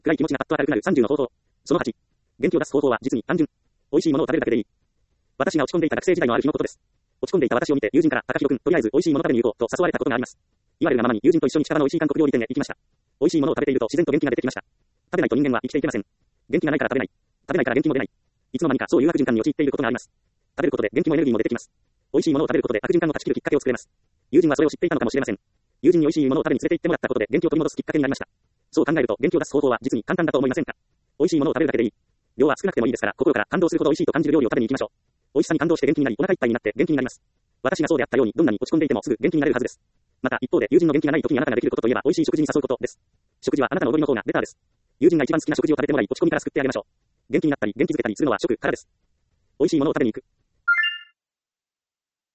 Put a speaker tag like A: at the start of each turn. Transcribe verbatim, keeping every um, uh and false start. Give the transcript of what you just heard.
A: 暗い気持ちがパッと明るくなるさんじゅうの方法。そのはち。元気を出す方法は実に単純。美味しいものを食べるだけでいい。私が落ち込んでいた学生時代のある日のことです。落ち込んでいた私を見て友人から、高弘くん、とりあえず美味しいもの食べに行こうと誘われたことがあります。言われるがままに友人と一緒に近場の美味しい韓国料理店へ行きました。美味しいものを食べていると自然と元気が出てきました。食べないと人間は生きていけません。元気がないから食べない。食べないから元気も出ない。いつの間にかそういう悪循環に陥っていることがあります。食べることで元気もエネルギーも出てきます。美味しいものを食べることで悪循環を断ち切るきっかけを作れます。友人はそれを知っていたのかもしれません。友人に美味しいものを食べに連れて行ってもらったことで元気を取り戻すきっかけになりました。そう考えると元気を出す方法は実に簡単だと思いませんか。美味しいものを食べるだけでいい。量は少なくてもいいですから心から感動するほど美味しいと感じる料理を食べに行きましょう。美味しさに感動して元気になりお腹いっぱいになって元気になります。私がそうであったようにどんなに落ち込んでいてもすぐ元気になれるはずです。また一方で友人の元気がない時にあなたができることといえば美味しい食事に誘うことです。食事はあなたの踊りの方がベターです。友人が一番好きな食事を食べてもらい落ち込みから救ってあげましょう。元気になったり元気づけたりするのは食からです。美味しいものを食べに行く。